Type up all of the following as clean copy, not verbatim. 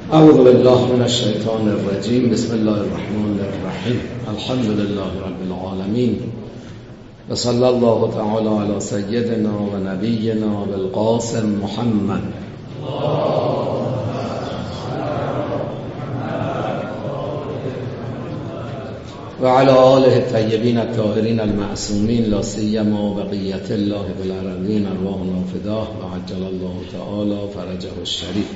اعوذ بالله من الشیطان الرجیم. بسم الله الرحمن الرحیم. الحمد لله رب العالمین و صلی الله تعالی علی سیدنا و نبینا بالقاسم محمد و علی آله الطیبین الطاهرین المعصومین لا سیما بقیة الله بالارضین ارواحنا فداه و عجل الله تعالی فرجه الشریف.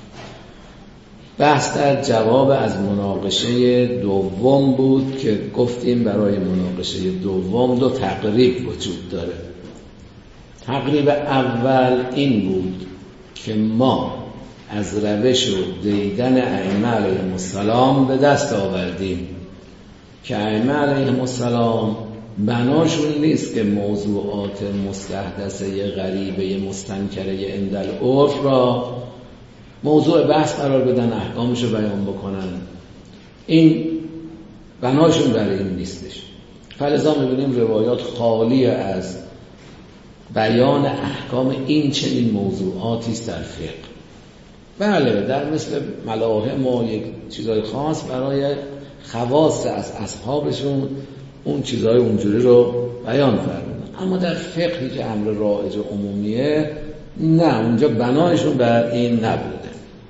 بحث در جواب از مناقشه دوم بود که گفتیم برای مناقشه دوم دو تقریب وجود داره. تقریب اول این بود که ما از روش و دیدن ائمه علیهم السلام به دست آوردیم که ائمه علیهم السلام بناشون نیست که موضوعات مستحدثه غریبه مستنکره عند العرف را موضوع بحث قرار بدن، احکامش رو بیان بکنن. این بناشون برای این نیستش. فلذا می‌بینیم روایات خالی از بیان احکام این چنین موضوعاتی است در فقه. بله، در مثل ملاحم و یک چیزای خاص برای خواص از اصحابشون اون چیزای اونجوری رو بیان فرمودن، اما در فقهی که امر رایج و عمومیه نه، اونجا بنایشون بر این نبوده.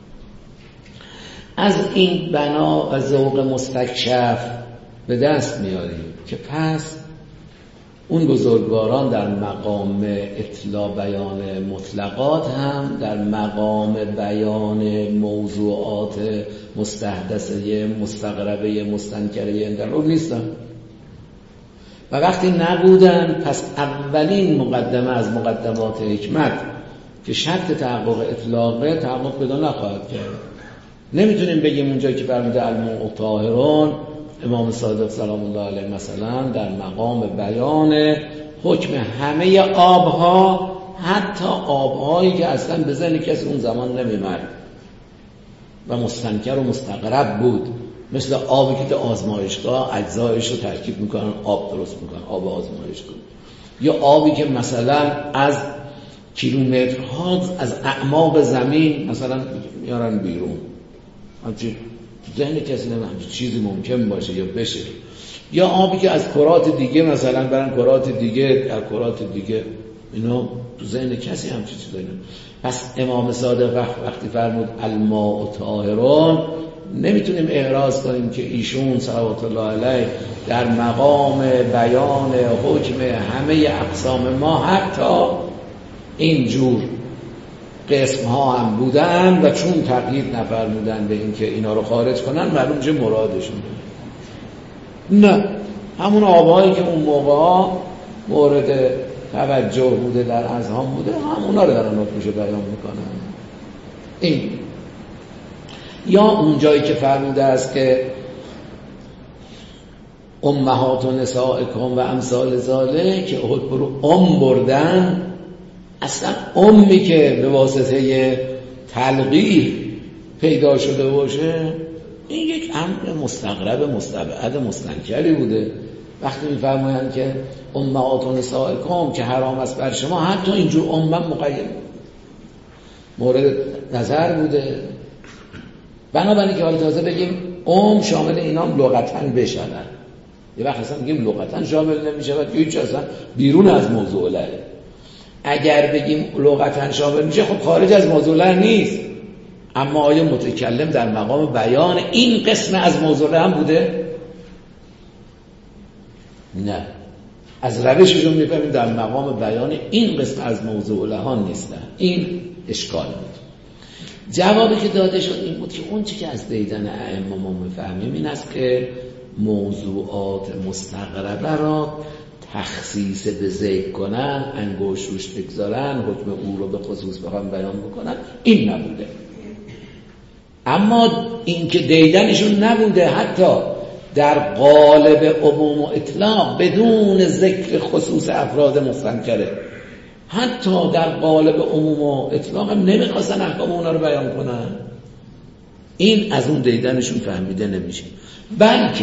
از این بنا و ذوق مستکشف به دست میاریم که پس اون بزرگواران در مقام اطلاع بیان مطلقات هم در مقام بیان موضوعات مستحدثه مستغربه مستنکره اندرون نیستن و وقتی نبودن پس اولین مقدمه از مقدمات حکمت که شرط تحقق اطلاقه تحقق پیدا نخواهد کرد. نمیتونیم بگیم اونجا که فرموده المطهرون امام صادق سلام الله علیه مثلا در مقام بیان حکم همه آبها، حتی آبهایی که اصلا به ذهن کسی اون زمان نمیمد و مستنکر و مستغرب بود، مثل آبی که در آزمایشگاه اجزایش رو ترکیب میکنن آب درست میکنن، آب آزمایشگاه، یا آبی که مثلا از کیلومترها از اعماق زمین مثلا میارن بیرون، همچنین ذهن کسی نمیدونه چیزی ممکن باشه یا بشه، یا آبی که از کرات دیگه مثلا برن کرات دیگه در کرات دیگه، اینا تو ذهن کسی همچین چیزی نمیدونه. پس امام صادق وقتی فرمود الماء طاهرون نمیتونیم اعراض کنیم که ایشون صلوات الله علیه در مقام بیان حکم همه اقسام ما حتی اینجور قسم ها هم بودن و چون تقیید نفرمودن به این که اینا رو خارج کنن معلوم چه مرادشون نه، همون آبهایی که اون موقع مورد توجه بوده در اذهان بوده همونا رو دارن حکمشو بیان میکنن. این یا اون جایی که فرموده است که امهات و نسائکم و امثال ذالک که حکم رو بردن، اصلا امی که به واسطه تلقیح پیدا شده باشه این یک امر مستغرب مستبعد مستنکری بوده. وقتی میفرمایند که امهات و نسائکم که حرام است بر شما، حتی اینجور امم مقید مورد نظر بوده. بنابراین که حالا تازه بگیم شامل اینام لغتاً بشن، یه وقت اصلا بگیم لغتاً شامل نمیشود که هیچ اصلا بیرون از موضوع لعه. اگر بگیم لغتاً شامل میشه خب خارج از موضوع لعه نیست، اما آیا متکلم در مقام بیان این قسم از موضوع لعه هم بوده؟ نه، از روششون میفهمیم در مقام بیان این قسم از موضوع لعه نیستن. این اشکال بود. جوابی که داده شد این بود که اون چی که از دیدن ائمه ما میفهمیم این است که موضوعات مستغربه را تخصیص به ذکر کنن، انگشت روش بگذارن، حکم او رو به خصوص بخوام بیان بکنن، این نبوده. اما این که دیدنشون نبوده حتی در قالب عموم و اطلاق بدون ذکر خصوص افراد مستنکره، حتی در قالب عموم و اطلاق هم نمیخواستن احکام اونا رو بیان کنن، این از اون دیدنشون فهمیده نمیشه. بلکه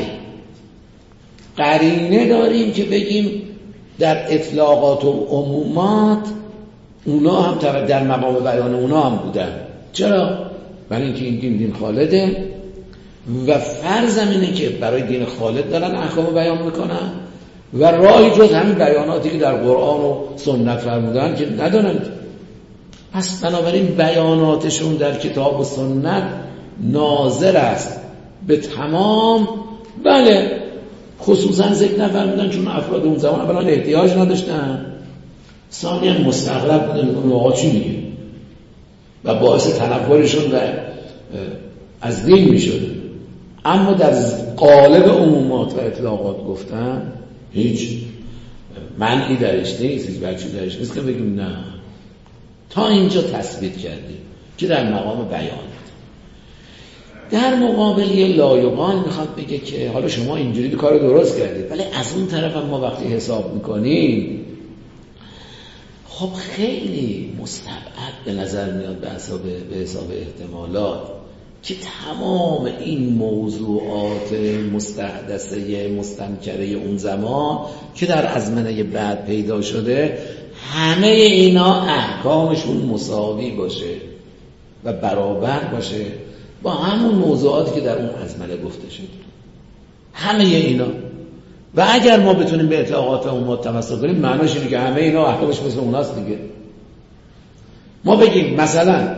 قرینه داریم که بگیم در اطلاقات و عمومات اونا هم در مقام بیان اونا هم بودن. چرا؟ برای اینکه این دین خالده و فرضم اینه که برای دین خالد دارن احکام بیان میکنن و راهی جز همین بیاناتی که در قرآن و سنت فرمودن که ندارن. پس بنابراین بیاناتشون در کتاب و سنت ناظر است به تمام. بله خصوصا ذکر نفرمودن چون افراد اون زمان اولا احتیاج نداشتن، ثانیا مستغرب بودن اون آقا چی میگه و باعث تنفرشون و از دین میشد. اما در قالب عمومات و اطلاقات گفتن هیچ منعی درش نیست، هیچ بچی درش نیست که بگیم نه. تا اینجا تثبیت کردیم که در مقام بیان. در مقابل یه لایقان میخواد بگه که حالا شما اینجوری کار درست کردید، ولی از اون طرف هم ما وقتی حساب میکنیم خب خیلی مستبعد به نظر میاد به حساب احتمالات که تمام این موضوعات مستحدثه مستنکره اون زمان که در ازمنه بعد پیدا شده همه اینا احکامشون مساوی باشه و برابر باشه با همون موضوعاتی که در اون ازمنه گفته شد. همه اینا. و اگر ما بتونیم به اطلاقات امت تمسک کنیم معناش اینه که همه اینا احکامش مثل اوناست دیگه. ما بگیم مثلا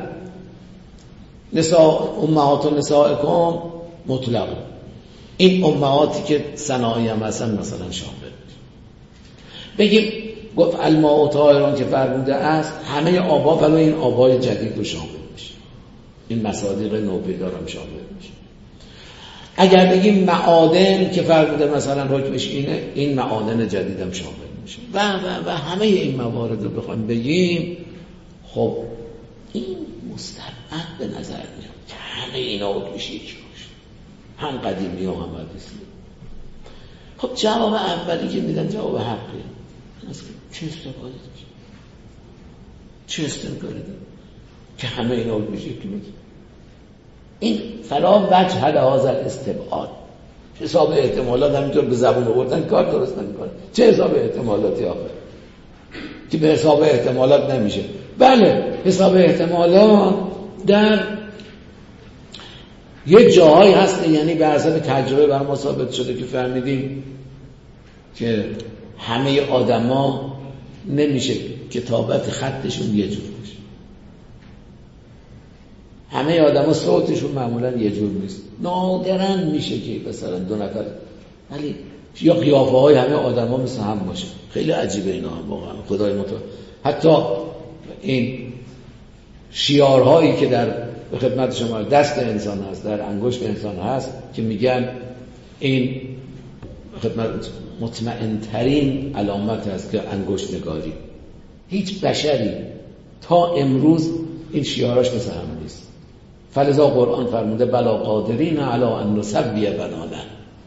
امهات نسائکم مطلق، این امهاتی که صناعی هم هستن مثلا شامل بگیم گفت الماء طاهرون که فرموده است همه آبا ولی این آبای جدید رو شامل میشه، این مصادیق نوپیدار هم شامل میشه. اگر بگیم معادن که فرموده مثلا حکمش اینه، این معادن جدید هم شامل میشه و همه این موارد رو بخوایم بگیم خب این مستبعد به نظر میاد که همه اینا حکمش یکی باشه، هم قدیمی و هم حدیثی. خب جواب اولی که میدن جواب حقیه. چه استفاده داشت؟ چه استنکاری داشت؟ که همه اینا حکمش یکی باشه. این فلا وجه هذا الاستبعاد. حساب احتمالات همینطور به زبون آوردن کار درست نمیکنه. چه حساب احتمالاتی آخر که به حساب احتمالات نمیشه؟ بله حساب احتمالات در یه جاهایی هست، یعنی به حسب تجربه بر ما ثابت شده که فهمیدیم که همه آدما نمیشه کتابت خطشون یه جور باشه. همه آدما صوتشون معمولا یه جور نیست، نادراً میشه که مثلا دو نفر ولی یا قیافه های همه آدما مثل هم باشه. خیلی عجیبه اینا هم واقعا خدای متعال. حتی این شیارهایی که در خدمت شما دست انسان هست، در انگشت انسان هست که میگن این خدمت مطمئن ترین علامت هست که انگشت نگاری. هیچ بشری تا امروز این شیاراش مثل هم نیست. فلذا قرآن فرموده بلا قادرین علی ان نسوی بنانا.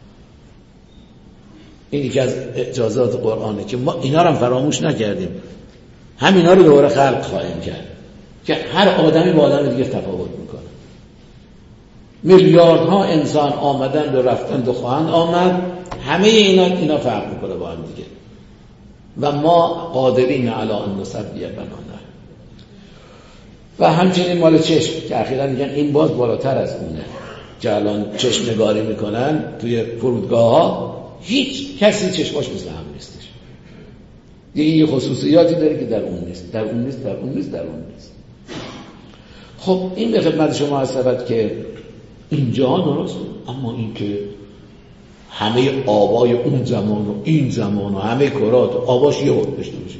این یکی از اجازات قرآنه که ما اینا رو هم فراموش نکردیم، همینا رو دوباره خلق خواهیم کرد که هر آدمی با آدم دیگه تفاوت میکنه. میلیاردها انسان آمدند و رفتند و خواهند آمد، همه اینا فرق میکنه با هم دیگه. و ما قادرین علی ان نسوی بنانا. و همچنین مال چشم که اخیراً میگن این باز بالاتر از اونه که الان چشم نگاری میکنن توی فرودگاه ها، هیچ کسی چشماش مثل هم نیستش. یه خصوصیاتی داره که در اون نیست. خب این به خدمت شما هست که اینجا درست، اما این که همه آبای اون زمان و این زمان و همه کرات آباش یه حکم داشته باشه،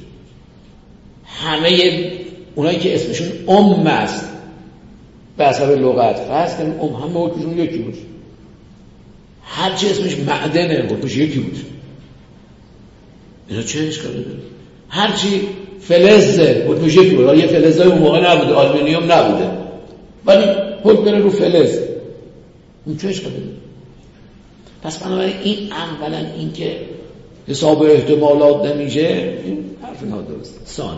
همه اونایی که اسمشون است به حسب لغت فرض کنیم همه حکمشون یکی باشه، هرچی اسمش معدنه حکمش یکی باشه. اینا چه اشکالی داره؟ هرچی فلزه حکمش یکی باشه. یه فلزای اون موقع نبوده، آلومینیوم نبوده، ولی حکم بره رو فلز، اون چه اشکالی داره؟ پس بنابراین این اولا این که حساب احتمالات نمیشه، این حرف نادرسته. ثانیاً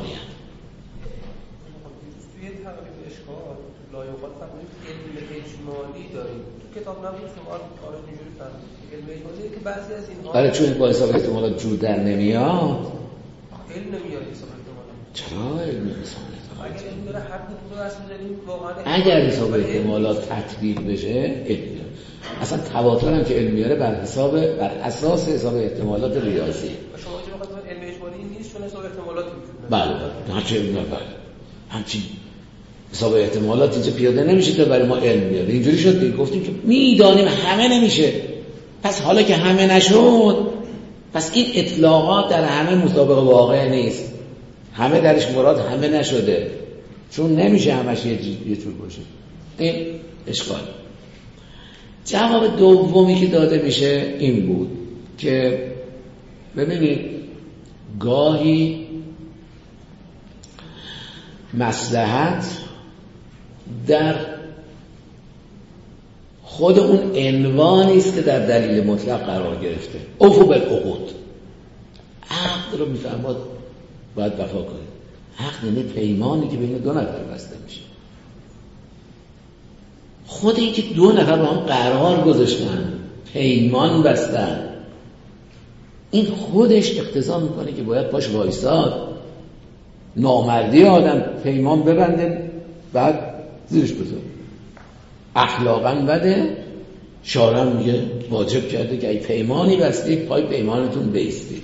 لایقات فرمودید علم اجمالی داریم تو کتاب نبود شما کارش اینجوری فرمودید علم اجمالی که بعضی از اینها آره چون با حساب احتمالات جور در نمیاد. علم نمیاد حساب احتمالات. چرا علم حساب اگر این داره هر دو راست می‌ذاریم واقعا اگر حساب احتمالات تطبیق بشه علم، اصلا تواتر هم که علم میاره بر اساس حساب احتمالات ریاضی. شما چه وقت علم اجمالی نیست چون حساب احتمالات می‌کنه. بله هرچی علم همچین حساب احتمالات اینجا پیاده نمیشه تا برای ما علم بیاره. اینجوری شد که گفتیم که میدانیم همه نمیشه، پس حالا که همه نشد پس این اطلاقات در همه مطابق واقع نیست، همه درش مراد همه نشده، چون نمیشه همش یه جور باشه. این اشکال. جواب دومی که داده میشه این بود که ببینید گاهی مصلحت در خود اون عنوانی است که در دلیل مطلق قرار گرفته. اوفو بالعقود، عقد رو میفرماد باید وفا کنید. عقد یعنی پیمانی که بین دو نفر بسته میشه. خود این که دو نفر با هم قرار گذاشتن، پیمان بستن، این خودش اقتضا میکنه که باید پاش وایساد. نامردی آدم پیمان ببنده بعد زیرش بذاره، اخلاقاً بده. شارع میگه واجب کرده که ای پیمانی بستید پای پیمانتون بایستید.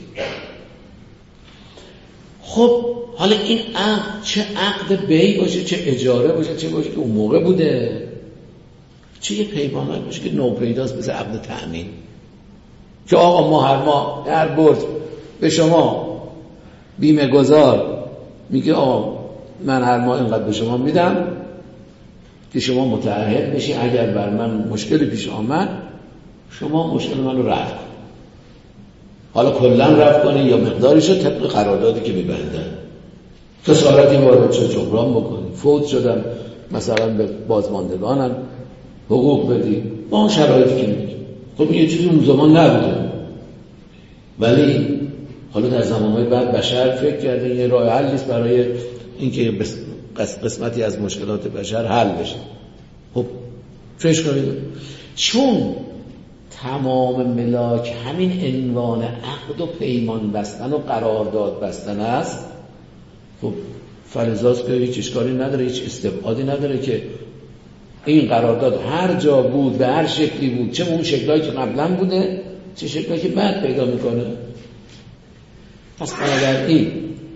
خب حالا این عقد چه عقد بی باشه، چه اجاره باشه، چه باشه که اون موقع بوده، چه یه پیمانه باشه که نوپیداست، مثل عقد تأمین که آقا ما هر ماه در برج به شما بیمه گذار میگه آقا من هر ماه اینقدر به شما میدم که شما متعهد بشی اگر بر من مشکلی پیش آمد شما مشکل من رو رفع کن. حالا کلن رفع کنی یا مقدارش رو طبق قراردادی که میبندن. خسارتی وارد شد جبران بکنی، فوت شدن مثلا به بازماندگانم حقوق بدی با اون شرایطی که میگی. خب یه چیزی اون زمان نبوده، ولی حالا در زمانهای بعد بشر فکر کرده یه راه حل نیست برای اینکه قسمتی از مشکلات بشر حل بشه. خب چه اشکالی داره؟ چون تمام ملاک همین عنوان عقد و پیمان بستن و قرارداد بستن است، خب فلزاست که هیچ اشکالی نداره، هیچ استبعادی نداره که این قرارداد هر جا بود به هر شکلی بود، چه اون شکلایی که قبلا بوده چه شکلایی که بعد پیدا میکنه. پس بنابراین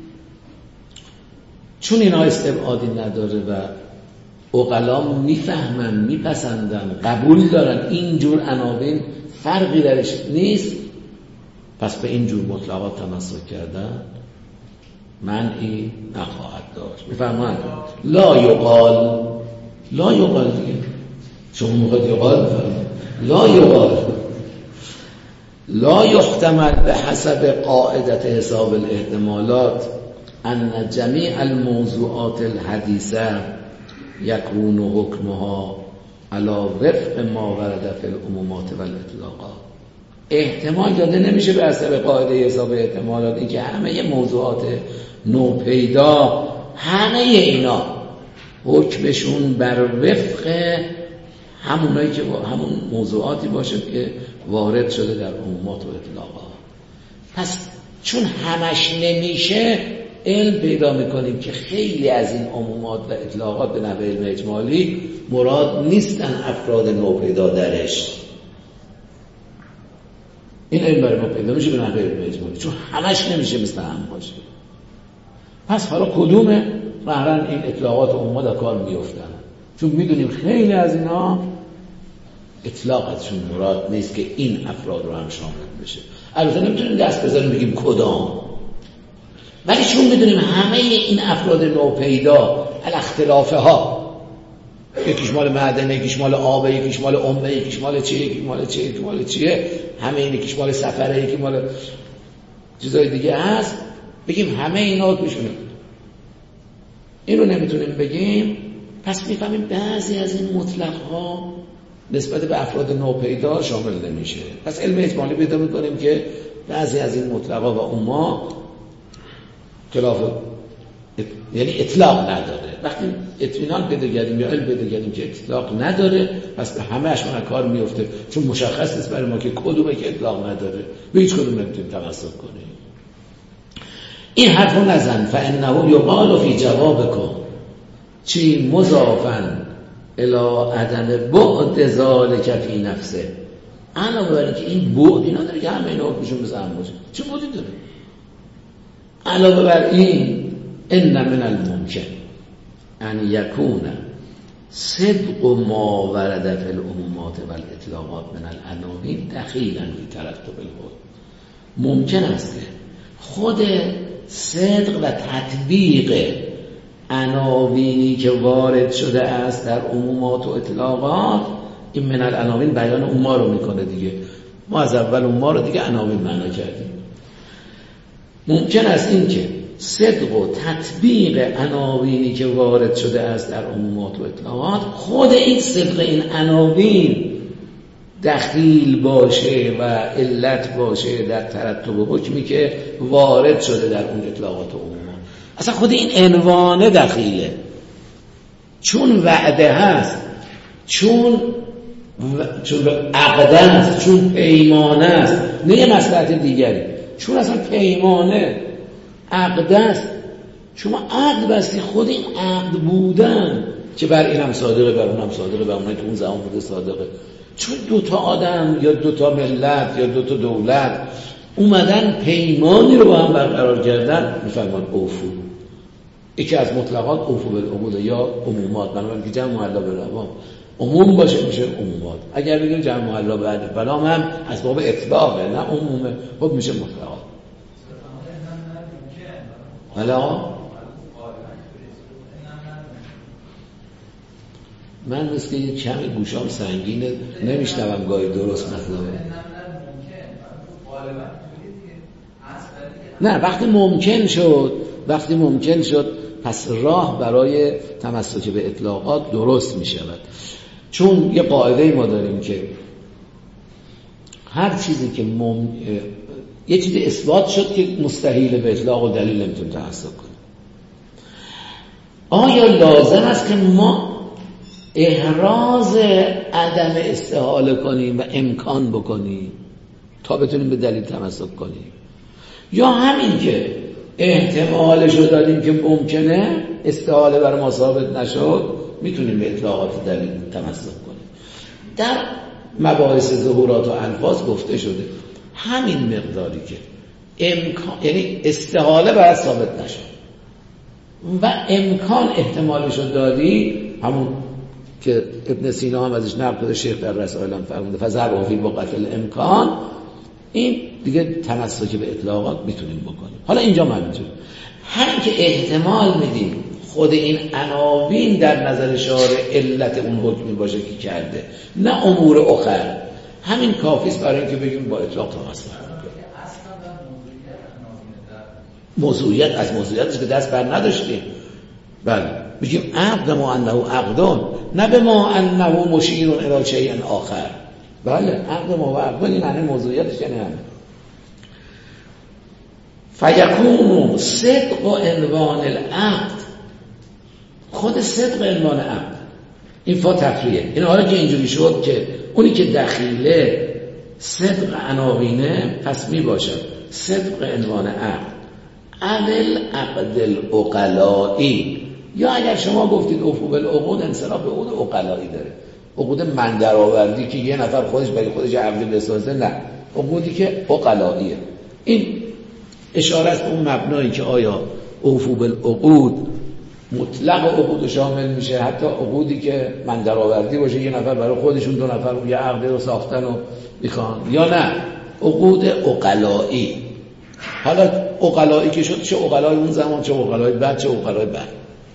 چون اینا استبعادی نداره و عقلا میفهمن، میپسندن، قبول دارن اینجور عناوین فرقی درش نیست، پس به اینجور مطلقات تمسک کردن منعی نخواهد داشت. میفهمن؟ لا یقال دیگه شما موقع یقال بفرمایید لا یحتمل به حسب قاعدت حساب الاحتمالات ان جمیع الموضوعات الحدیثه یکون حکمها علی وفق ما ورد فی العمومات و الاطلاقات. احتمال داده نمیشه به حسب قاعده حساب احتمالات این که همه موضوعات نوپیدا همه اینا حکمشون بر وفق همونایی که همون موضوعاتی باشه که وارد شده در عمومات و اطلاقات. پس چون همش نمیشه علم پیدا میکنیم که خیلی از این عمومات و اطلاقات به نحو علم اجمالی مراد نیستن افراد نوپیدا درش. این علم برای ما پیدا میشه به نحو علم اجمالی چون همش نمیشه مثل هم باشه. پس حالا کدومه؟ قهرن این اطلاقات و عمومات در کار میفتن، چون میدونیم خیلی از اینا اطلاقاتشون مراد نیست که این افراد رو هم شامل بشه. البته نمیتونیم دست بزنیم بگیم کدام، ولی چون میدونیم همه این افراد نوپیدا الاختلافه ها، یکیش مال معدن، یکیش مال آب، یکیش مال امه، یکیش مال چیه، همه این یکیش مال سفره، یکی مال چیزای دیگه هست، بگیم همه اینا توشونه. این رو نمیتونیم بگیم، پس میفهمیم بعضی از این مطلق ها نسبت به افراد نوپیدا شامل نمیشه. پس علم اجمالی پیدا میکنیم که بعضی از این مطلقا و اوما خلاف یعنی اطلاق نداره. وقتی اطمینان پیدا کردیم یا علم پیدا کردیم که اطلاق نداره، پس به همه‌اش من کار میفته، چون مشخص نیست برای ما که کدومه که اطلاق نداره، به هیچ کدوم نمیتونیم تمسک کنیم. این حرفو نزن فانه یقال فی جوابکم، چی مضافن الی عدم بعد ذالک فی نفسه، علاوه بر اینکه این بعد اینا داره که همه اینا حکمشون مثل هم باشه، چه بعدی داره؟ علاوه بر این ان من الممکن ان یکون صدق ما ورد فی العمومات و الاطلاقات من العناوین دخیلا فی ترتب الحکم. ممکن است که خود صدق و تطبیق عناوینی که وارد شده است در عمومات و اطلاقات، این من العناوین بیان اون ما رو میکنه دیگه، ما از اول اون ما رو دیگه عناوین معنا کردیم. ممکن است این که صدق و تطبیق عناوینی که وارد شده است در عمومات و اطلاقات، خود این صدق این عناوین دخیل باشه و علت باشه در ترتب حکمی که وارد شده در اون اطلاقات و عمومات. اصلا خود این عنوان دخیله، چون وعده هست، چون عقد است، چون پیمانه است، نه یه مصلحت دیگری، چون اصلا پیمانه عقد است، شما عقد بستی، خود این عقد بودن که بر این هم صادقه، بر اون هم صادقه، بر اونایی تو اون زمان بوده صادقه، چون دوتا آدم یا دوتا ملت یا دوتا دولت اومدن پیمانی رو با هم برقرار کردن، میفرمان اوفو. یکی از مطلقات اوفو بالعقود یا عمومات، بنابراین که جمع معلا بالعوام عموم باشه میشه عمومات. اگر بگیم جمع معلا بالعوام هم از باب اطلاقه، نه عمومه، خب میشه مطلقات. حالا من مثل که یه کمی گوشام سنگینه، نمیشنوم گاهی درست مطلبه. نه وقتی ممکن شد پس راه برای تمسک به اطلاقات درست می شود. چون یه قاعده ما داریم که هر چیزی که یه چیزی اثبات شد که مستحیل به اطلاق و دلیل نمیتونه تحقق کنه، آیا لازم است که ما احراز عدم استحاله کنیم و امکان بکنیم تا بتونیم به دلیل تمسک کنیم، یا همین که احتمالش رو دادیم که ممکنه استحاله برای ما ثابت نشد میتونیم به اطلاقات دلیل تمسک کنیم؟ در مباحث ظهورات و الفاظ گفته شده همین مقداری که امکان، یعنی استحاله برای ثابت نشد و امکان احتمالش رو دادی، همون که ابن سینا هم ازش نقل کرده، شیخ در رسائل هم فرموده فذهب فی بقعة الامکان، این دیگه تمسک به اطلاقات میتونیم بکنیم. حالا اینجا من میتونیم همین که احتمال میدیم خود این عناوین در نظر شارع علت اون حکمی باشه که کرده، نه امور اخر، همین کافیست برای اینکه بگیم با اطلاق تمسک کنیم. موضوعیت از موضوعیتش که دست بر نداشتیم، بله بگیم عقد ما انه عقدون، نه به ما انه مشیر الی شیء آخر. بله عقد ما و عقدون این معنی موضوعیتش یعنی همین. فیکون صدق عنوان العقد، خود صدق عنوان عقد، این فا تفریه. این حالا که اینجوری شد که اونی که دخیله صدق عناوینه، پس می باشد صدق عنوان عقد عمل عقد العقلائی، یا اگر شما گفتید اوفو بالعقود انصراف به عقود عقلائی داره، عقود من درآوردی که یه نفر خودش برای خودش عقد بسازه، نه، عقودی که عقلائیه. این اشاره است به اون مبنایی که آیا اوفو بالعقود مطلق عقود شامل میشه، حتی عقودی که من درآوردی باشه، یه نفر برای خودشون، دو نفر یه عقد رو ساختن و میخوان، یا نه عقود عقلائی. حالا عقلائی که شد، چه عقلای اون زمان، چه عقلای بعد، چه عقلای بعد.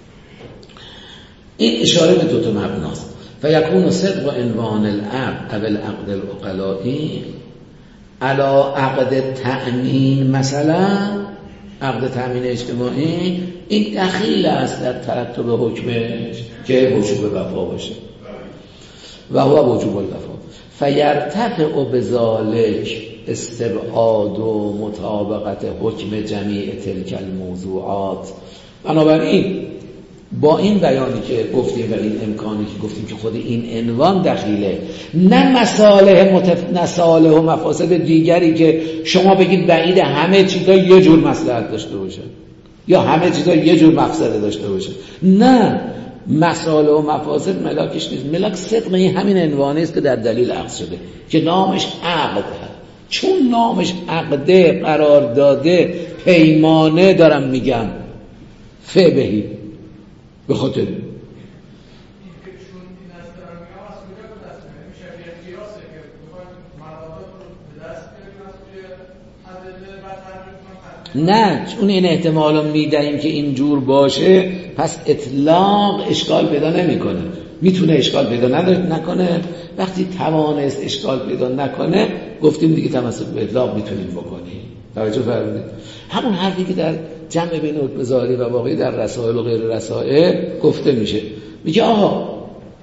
این اشاره به دو تا مبناست. فیکون صدق عنوان العقد او العقد العقلائی علی عقد تأمین، مثلا عقد تأمین اجتماعی، این دخیل است در ترتب حکمش که وجوب وفا باشه و هو وجوب الوفا، فیرتفع بذالک استبعاد و مطابقت حکم جمیع تلک الموضوعات. بنابراین با این بیانی که گفتیم و این امکانی که گفتیم که خود این عنوان دخیله، نه مصالح و مفاسد دیگری که شما بگید بعید همه چیزا یه جور مصلحت داشته باشه یا همه چیزا یه جور مفسده داشته باشه، نه، مسائل و مفاسد ملاکش نیست. ملاک صدق این همین عنوانی است که در دلیل عقد شده که نامش عقد هست. چون نامش عقده، قرار داده، پیمانه دارم میگم فبهی به خاطر نه، چون این احتمالو میدهیم که اینجور باشه پس اطلاق اشکال پیدا نمیکنه. میتونه اشکال پیدا نکنه. وقتی توانست اشکال پیدا نکنه گفتیم دیگه تمسک به اطلاق میتونیم بکنیم. توجه فرمودید؟ همون حرفی که در جمع بین حکم ظاهری و واقعی در رسائل و غیر رسائل گفته میشه، میگه آها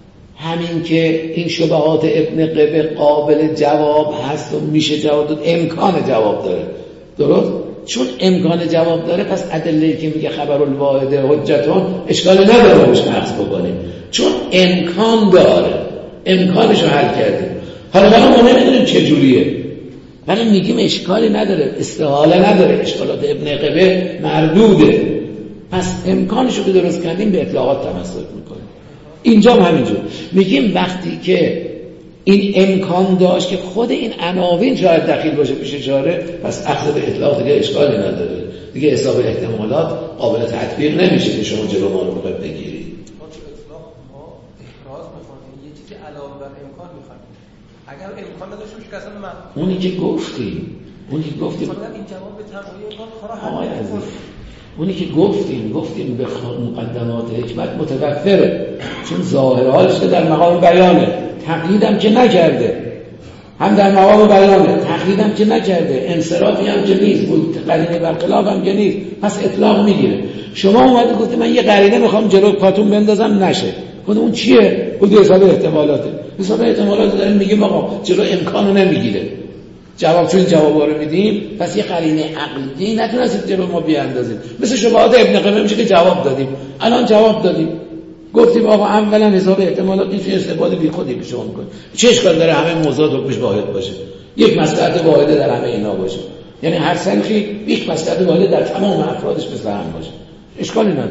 همین که این شبهات ابن قبه قابل جواب هست و میشه جواب داد، امکان جواب داره. درست؟ چون امکان جواب داره پس ادله‌ای که میگه خبر الواحد حجتون اشکال نداره روش نقص بکنیم، چون امکان داره، امکانش رو حل کردیم. حالا ما نمیدونیم چه جوریه، ولی میگیم اشکالی نداره، استحاله نداره، اشکالات ابن قبه مردوده، پس امکانش رو که درست کردیم به اطلاقات تمسک میکنیم. اینجا هم همینجور میگیم وقتی که این امکان داشت که خود این عناوین شاید دخیل باشه پیش اشاره، پس اخذ به اطلاق دیگه اشکالی نداره، دیگه حساب احتمالات قابل تطبیق نمیشه که شما جلو ما رو بخواید بگیرید. ما تو اطلاق ما احراز می‌کنیم، یه چیزی علاوه بر امکان می‌خوایم. اگر امکان نداشته باشه که اصلا اونی که گفتیم این جواب به تنهایی امکان کارا حل اونی که گفتیم به مقدمات حکمت متوفره، چون ظاهر حالش که در مقام بیانه، تقییدم که نکرده، هم در مقام بیانه تقییدم که نکرده، انصرافی هم که نیست، قرینه برخلاف هم که نیست، پس اطلاق میگیره. شما اومدی گفتی من یه قرینه میخوام جلو پاتون بندازم، نشه، خود اون چیه؟ خود حساب احتمالاته. حساب احتمالات داریم میگیم آقا جلو امکانو نمیگیره. جواب چون جوابا رو میدیم، پس یه قرینه عقلی نتونستید جلو ما بیاندازید. مثل شبهات ابن قبه میشه که جواب دادیم. الان جواب دادیم، گفتیم آقا اولا حساب احتمالات نیست، استفاده بی خودی که شما میکنید. چه اشکال داره همه موضوعات حکمش واحد باشه، یک مصلحت واحده در همه اینا باشه، یعنی هر سنخی یک مصلحت واحده در تمام افرادش مثل هم باشه، اشکالی نداره.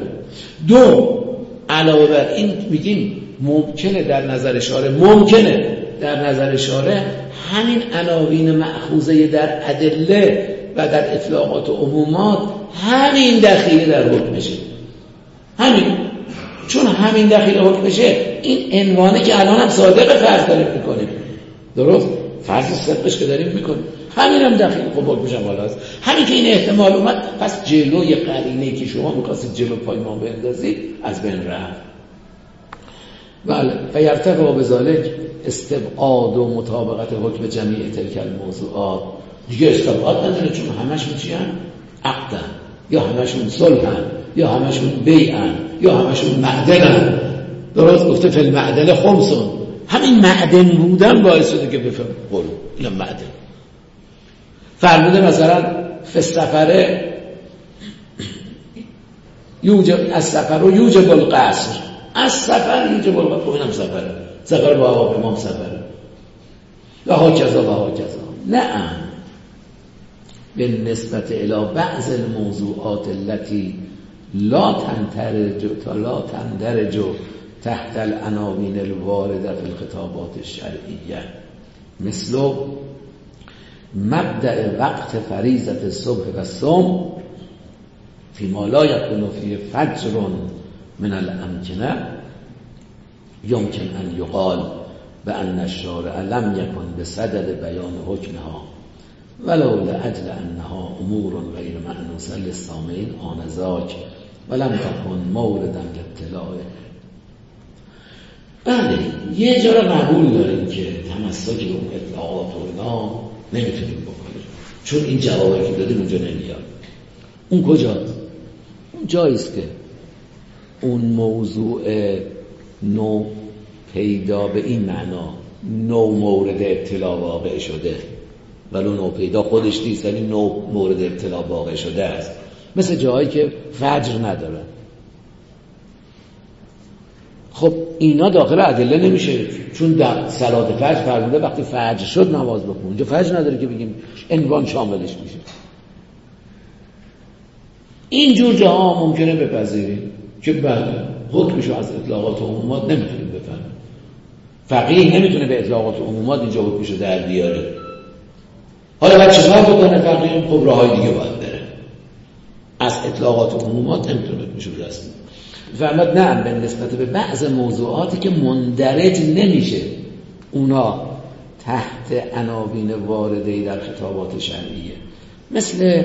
دو، علاوه بر این میگیم ممکنه در نظر شارع همین عناوین مأخوذه در ادله و در اطلاقات و عمومات همین دخیل در حکمشه، همین، چون همین دخیل حکمشه، این عنوانه که الان هم صادق فرض داریم میکنیم، درست؟ فرض صدقش که داریم میکنیم، همین هم دخیل حکمشه بالا است. همین که این احتمال اومد، پس جلوی قرینه‌ای که شما میخواستید جلو پای ما بندازید از بین رفت. بله، فیرتفع بذالک استبعاد و مطابقت حکم جمیع تلک الموضوعات. دیگه استبعاد نداره، چون همشون چی هن؟ عقدن، یا همشون صلحن، یا همشون بیعن، یا همشون معدنن. درست گفته فی المعدن خمسون، همین معدن بودن باعث شده که بفهم قول این معدن. فرموده مثلا فی السفر یوجب السفر و یوجب القصر، از سفر یوجب القصر، اینم سفر با هواپیما سفر و ها کذا. نعم، به نسبت الی بعض الموضوعات التي لا تندرج تحت العناوین الوارده فی الخطابات الشرعیه، مثل مبدأ وقت فریضة الصبح و الصوم فيما لا يكون فيه فجر من الامکنه، يمكن ان يقال بأن الشارع لم يكن بصدد بیان حکمها ولو لأجل أنها امور غیر مأنوسة للسامعین آنذاک ولم تكن موردا لابتلاء. بله، یه جا رو قبول داریم که تمسک به اون اطلاعات و اینا نمیتونیم بکنیم، چون این جوابی که دادیم اونجا نمیاد. اون کجاست؟ اون جاییست که اون موضوع نو پیدا به این معنا نو مورد ابتلا واقع شده، ولی نو پیدا خودش نیست، یعنی نو مورد ابتلا واقع شده است. مثل جایی که فجر نداره. خب اینا داخل ادله نمیشه، چون در صلات فجر فرموده وقتی فجر شد نماز بخون. اونجا فجر نداره که بگیم عنوان شاملش میشه. اینجور جاها ممکنه بپذیریم که بله حکمشو از اطلاقات و عمومات نمیتونیم بفهمیم. فقیه نمیتونه به اطلاقات و عمومات اینجا حکمشو در بیاره. حالا باید چیکار بکنه فقیه؟ خب راههای دیگه باید بره. از اطلاقات و عمومات نمیتونه حکمشو برسونه. فرمود نه، به نسبت به بعض موضوعاتی که مندرج نمیشه اونا تحت عناوین وارده‌ای در خطابات شرعیه، مثل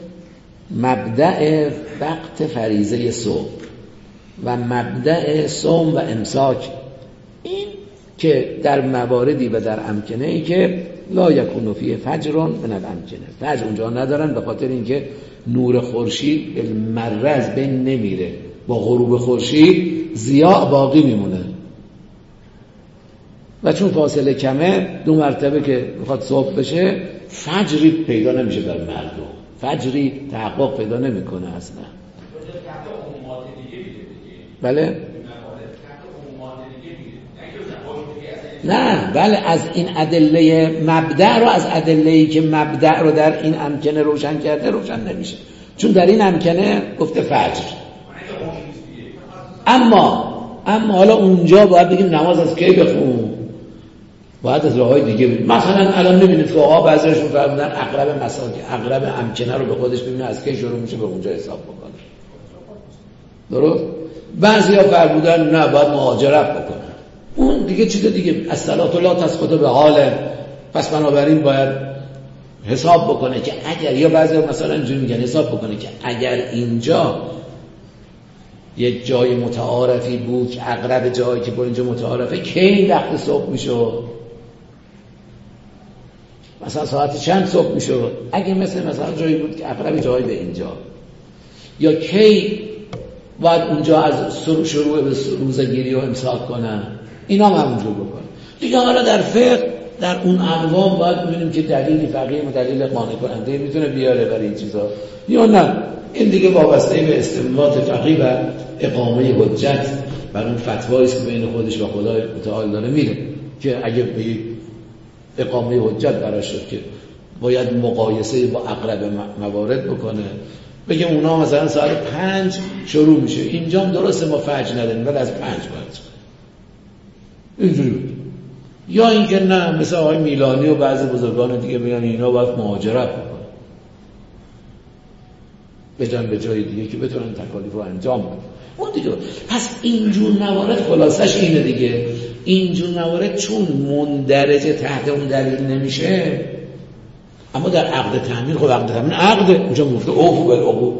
مبدأ وقت فریضه صبح و مبدأ صوم و امساک، این که در مواردی و در امکنه‌ای که لا یکون فیه فجر من الامکنه، فجر اونجا ندارن به خاطر اینکه نور خورشید بالمره از بین نمیره، با غروب خورشید ضیاء باقی میمونه و چون فاصله کمه 2 مرتبه که میخواد صبح بشه فجری پیدا نمیشه بر مردم، فجری تحقق پیدا نمیکنه اصلا. بله؟ نه بله، از این ادله مبدأ رو از ادله‌ای که مبدأ رو در این امکنه روشن کرده روشن نمیشه، چون در این امکنه گفته فجر. اما حالا اونجا باید بگیم نماز از کی بخون، باید از راههای دیگه بریم. مثلا الان میبینید فقها بعضیشون فرمودن اقرب مساجد، اقرب امکنه رو به خودش ببینه از کی شروع میشه به اونجا حساب بکنه. درست؟ بعضیا فرمودن نه باید مهاجرت بکنه، اون دیگه چیز دیگه، الصلاة لا تسقط به حال، پس بنابراین باید حساب بکنه که اگر، یا بعضیا مثلا اینجوری میگن حساب بکنه که اگر اینجا یک جای متعارفی بود که اقرب جایی که با اینجا متعارفه کی وقت صبح میشد، مثلا ساعت چند صبح میشد، اگه مثلا جایی بود که اقرب جایی به اینجا، یا کی باید اونجا از شروع به روزگیری و امساک کنن، اینا هم همونجور بکنن دیگه. حالا در فقه در اون اقوام باید ببینیم که دلیلی فقیه و دلیل قانع کننده میتونه بیاره برای این چیزا یا نه. این دیگه وابسته به استنباط فقیه و اقامه حجت بر اون فتوایی است که بین خودش و خدای متعال داره میره، که اگه به اقامه حجت براش شد که باید مقایسه با اقرب موارد بکنه، بگه اونا مثلا ساعت 5 شروع میشه، اینجا هم درسته ما فجر نداریم ولی از 5 باید اینجوری بود. یا اینکه نه مثل آقای میلانی و بعضی بزرگان دیگه میگن اینا باید مهاجرت بکنن بجن به جای دیگه که بتونن تکالیف رو انجام بدن. اون دیگه پس اینجور موارد خلاصش اینه دیگه، اینجور موارد چون مندرجه تحت اون دلیل نمیشه. اما در عقد تعمیر، خب عقد تعمیر عقده، اونجا گفته اوفو بالعقود.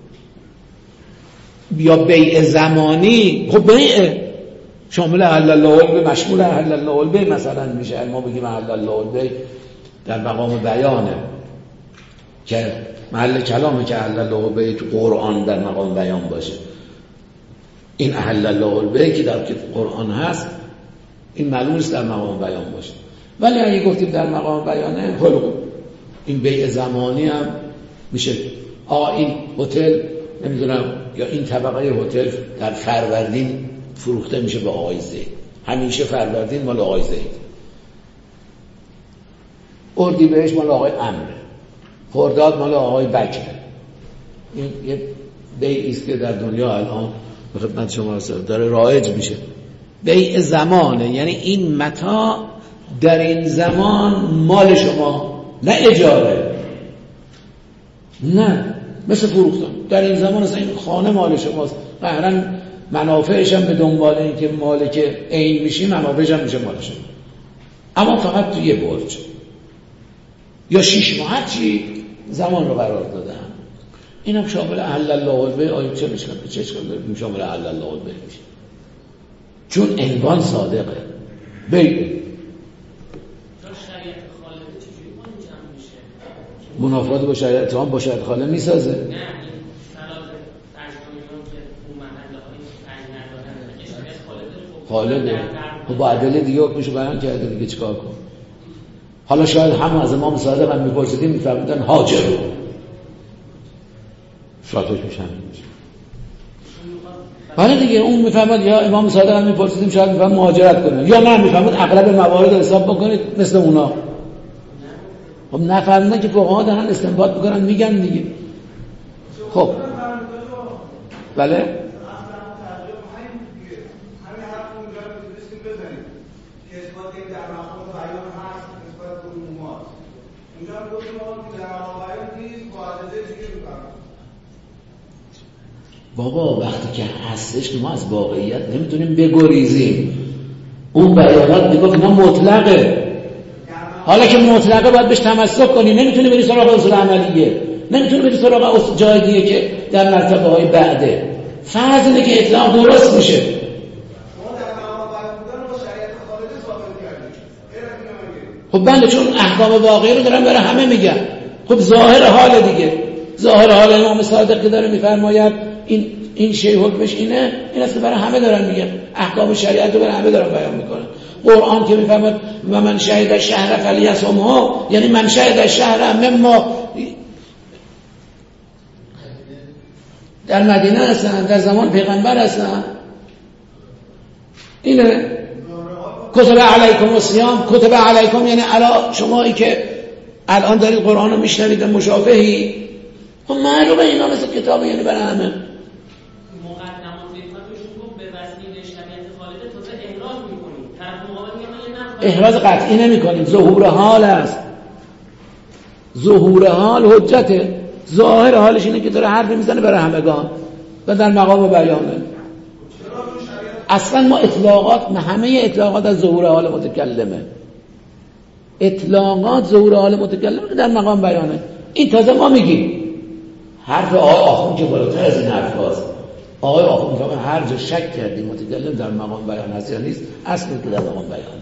یا بیع زمانی، خب بیع شامل احل الله البیع، مشمول احل الله البیع مثلا میشه. ما بگیم احل الله البیع در مقام بیانه که محل کلامه که احل الله البیع تو قرآن در مقام بیان باشه. این احل الله البیع که در قرآن هست این معلوم نیست در مقام بیان باشه، ولی اگه گفتیم در مقام بیانه خب این بیع زمانی هم میشه. این هتل نمیدونم یا این طبقه هتل در فروردین فروخته میشه به آقای زید، همیشه فروردین مال آقای زید، اردیبهشت مال آقای عمرو، خرداد مال آقای بکر. این یه بیعی است که در دنیا الان به خدمت شما داره رایج میشه. بیع زمانه، یعنی این متاع در این زمان مال شما، نه اجاره، نه مثل فروختن در این زمان اصلا این خانه مال شماست، قهرن منافعش هم به دنبال این که مالک عین میشی منافعش هم میشه مال شما، اما فقط تو یه برج یا 6 ماه هرچی زمان رو قرار دادن. این هم شامل احل الله البیع. آیا چه اشکال داره شامل احل الله البیع میشه؟ چون عنوان صادقه بیع. منافات با شریعت هم با شریعت خاله میسازه. نه خالده خب با عدله دیگه حکمشو بیان کرده دیگه، چیکار کن؟ حالا شاید هم از امام صادق هم میپرسیدیم میفرمودن هاجر رو شاید حکمش همین میشه. بله دیگه اون میفرماد یا امام صادق هم میپرسیدیم شاید میفرماد مهاجرت کنه، یا نه میفرماد اقرب موارد رو حساب بکنید مثل اونا. خب نفرمونه که فقها دارن استنباط میکنن میگن دیگه. خب بله بیان هست نسبت به عمومات. اونجا هم گفتیم ما در بیان نیست معادله دیگه می‌کنیم. بابا وقتی که هستش که ما از واقعیت نمیتونیم بگریزیم. اون بیانات میگفت اینا مطلقه. حالا که مطلقه باید بهش تمسک کنی، نمیتونی بری سراغ اصول عملیه، نمیتونی بری سراغ جای دیگه که در مرتبه های بعده. فرض اینه که اطلاق درست میشه. خب بله، چون احکام واقعی رو دارن برای همه میگن. خب ظاهر حال دیگه، ظاهر حال امام صادق که داره میفرماید این شیء حکمش اینه، این است که برای همه دارن میگن، احکام شریعت رو برای همه دارن بیان میکنن. قرآن که میفرماید و من شهد الشهر فلیصمه، یعنی من شهد الشهر مما در مدینه هستن، در زمان پیغمبر هستن. اینه کتب علیکم الصیام، کتب علیکم یعنی علی شمایی که الان دارید قرآن رو میشنوید مشافهی. خب معلومه اینا مثل کتابه، یعنی برای همه. مقدمات خدمتشون گفت به وسیله شریعت خالده تو احراز میکنید، طرف مقابل میگه من احراز قطعی نمیکنید، ظهور حال است. ظهور حال حجته، ظاهر حالش اینه که داره حرف میزنه برای همگان و در مقام بیانه. اصلا ما اطلاقات، همه اطلاقات از ظهور حال متکلمه. اطلاقات ظهور حال متکلمه در مقام بیانه. این تازه ما میگیم حرف آقای آخوند که بالاتر از این حرف هاست. آقای آخوند که هر جا شک کردی متکلم در مقام بیان هست یا نیست، اصل که در مقام بیانه،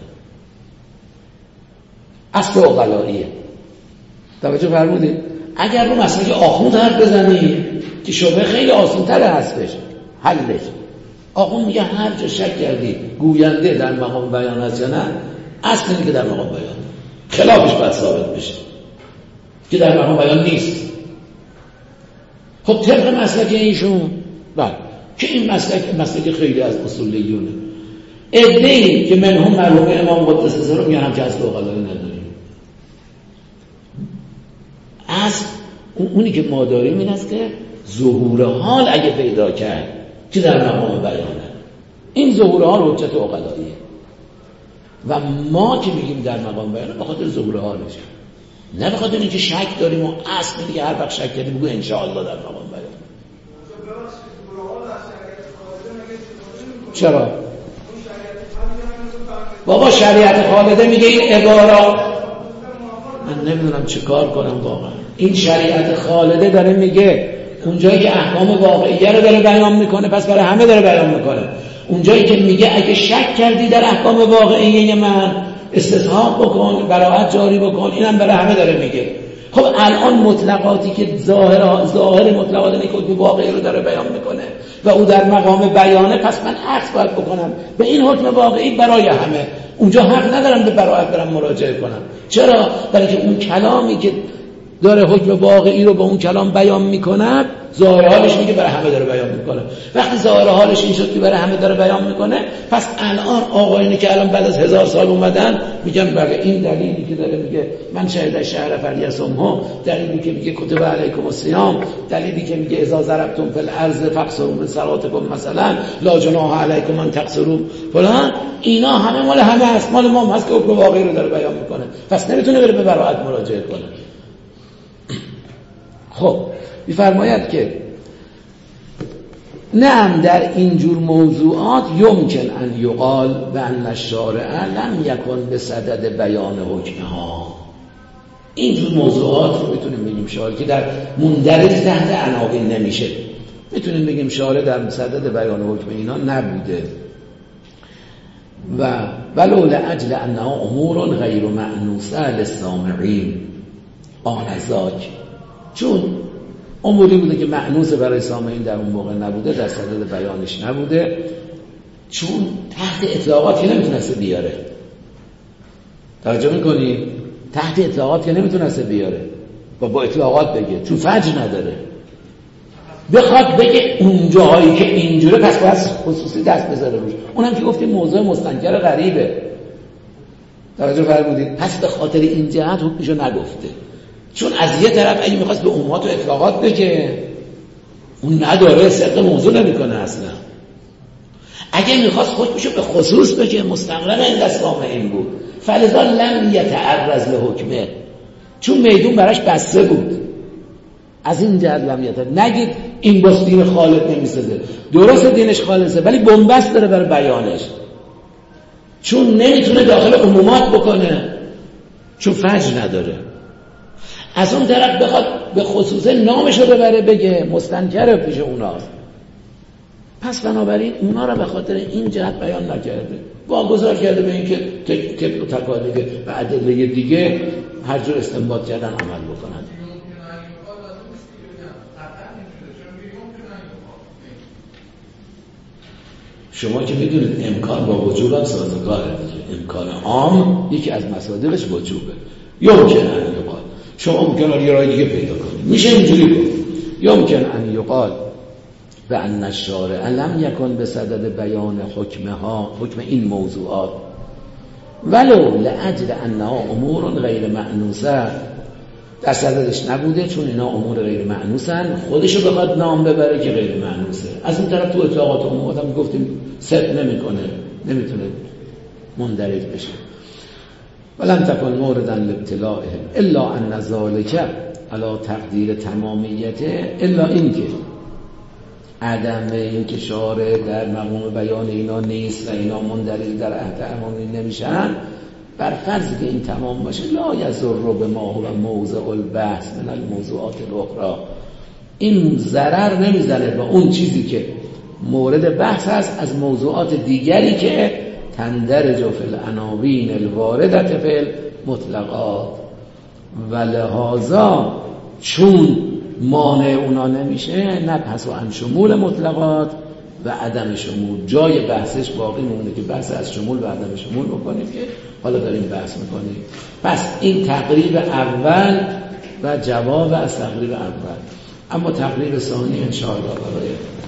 اصل عقلاییه. توجه فرمودید؟ اگر رو مسئله آخوند حرف بزنی که شبه خیلی آسان‌تر هستش حلش، آخوند میگه هر جا شک کردی گوینده در مقام بیان هست یا نه، اصل اینه که در مقام بیان، خلافش باید ثابت بشه که در مقام بیان نیست. خب طبق مسلک ایشون بله که این مسلک خیلی از اصولیونه، عده‌ای که منهم مرحوم امام قدس سره میگن هم که اصل عقلایی نداریم. اصل اونی که ما داریم این است که ظهور حال اگه پیدا کرد که در مقام بیانه، این ظهور حال حجت عقلاییه و ما که میگیم در مقام بیانه به خاطر ظهور حالشه، نه به خاطر اینکه شک داریم و اصل دیگه هر وقت شک کردیم بگو ان شاء الله در مقام بیانه. چرا؟ بابا شریعت خالده میگه این عبارات، من نمیدونم چه کار کنم واقعا. این شریعت خالده داره میگه اونجایی که احکام واقعیه رو داره بیان میکنه پس برای همه داره بیان میکنه. اونجایی که میگه اگه شک کردی در احکام واقعیه من استصحاب بکن، براءت جاری بکن، اینم برای همه داره میگه. خب الان مطلقاتی که ظاهر مطلقات نیکوت واقعی رو داره بیان میکنه و او در مقام بیانه، پس من عکس باید بکنم به این حکم واقعی برای همه. اونجا حق ندارم به براءت برم مراجعه کنم. چرا؟ برای که اون کلامی که داره حکم واقعی رو با اون کلام بیان میکنه ظاهر حالش میگه برای همه داره بیان میکنه. وقتی ظاهر حالش این شد که برای همه داره بیان میکنه، پس الان آقایونی که الان بعد از 1000 سال اومدن میگن بله این دلیلی که داره میگه من شهد الشهر فلیصمه، دلیلی که میگه کتب علیکم الصیام، دلیلی که میگه اذا ضربتم فی الارض فاقصروا من صلاتکم مثلا لا جناح علیکم ان تقصروا فلان، اینا همه مال همه است، مال ما هست که حکم واقعی رو داره بیان میکنه، پس نمیتونه بره به براءت مراجعه کنه. خب می‌فرماید که نعم در اینجور موضوعات یمکن ان یقال و ان الشارع لم یکن به صدد بیان حکمها. اینجور موضوعات رو میتونیم بگیم شارع که در مندرج تحت عناوین نمیشه، میتونیم بگیم شارع در صدد بیان حکم اینا نبوده. و ولو لاجل انها امور غیر مأنوسه للسامعین آنذاک، چون اموری بوده که مأنوس برای سامعین در اون موقع نبوده، در صدد بیانش نبوده، چون تحت اطلاقات که نمیتونسته بیاره. توجه میکنی؟ تحت اطلاقات که نمیتونسته بیاره با اطلاقات بگه، چون فجر نداره. بخواد بگه اون جاهایی که اینجوره پس باید خصوصی دست بذاره روش، اونم که گفتیم موضوع مستنکر غریبه. توجه فرمودید؟ پس به خاطر این جهت حکمشو نگفته، چون از یه طرف اگه میخواست به عمومات و اطلاقات بگه اون نداره، صدق موضوع نمیکنه اصلا. اگه میخواست حکمشو به خصوص بگه مستقرن این دستامه این بود، فلذا لم یتعرض لحکمه، چون میدون براش بسته بود. از این جهت لم یتعرض. نگید این باز دین خالد نمیسازه، درست دینش خالصه ولی بنبست داره برای بیانش، چون نمیتونه داخل عمومات بکنه، چون فجر نداره. از اون طرف بخواد به خصوص نامشو ببره بگه مستنکره پیش اوناست، پس بنابراین اونا رو به خاطر این جهت بیان نکرده، واگذار کرده به اینکه طبق و تکالیف و ادله دیگه هر جور استنباط کردن عمل بکنن. شما که میدونید امکان با وجوب هم سازگاره دیگه. امکان عام یکی از مصادرش وجوبه. یمکن ان یقال، شما ممکنه یه راه دیگه پیدا کنید، میشه اینجوری گفت یمکن ان یقال و ان الشارع لم یکن به صدد بیان حکم این موضوعات ولو لاجل انها امور غیر مأنوسه، در صددش نبوده چون اینا امور غیر مأنوسن، خودشو بخواد نام ببره که غیر مأنوسه. از اون طرف تو اطلاقات عمومات هم گفتیم صدق نمیکنه، نمیتونه مندرج بشه. ولم تکن موردا لابتلاءهم الا ان ذلک علی تقدیر تمامیته، الا اینکه عدم اینکه شارع در مقام بیان اینا نیست و اینا مندرج در عهد امامی نمیشن، بر فرض که این تمام باشه لا یضر به ما هو موضع البحث من الموضوعات الاخرى، این ضرر نمیزنه با اون چیزی که مورد بحث هست از موضوعات دیگری که تندرج فی العناوین الواردة فی المطلقات، و لهذا چون مانع اونا نمیشه نبحث عن شمول مطلقات و عدم شمول، جای بحثش باقی مونه که بحث از شمول و عدم شمول بکنیم که حالا داریم بحث میکنیم. پس این تقریب اول و جواب از تقریب اول. اما تقریب ثانی انشاءالله برای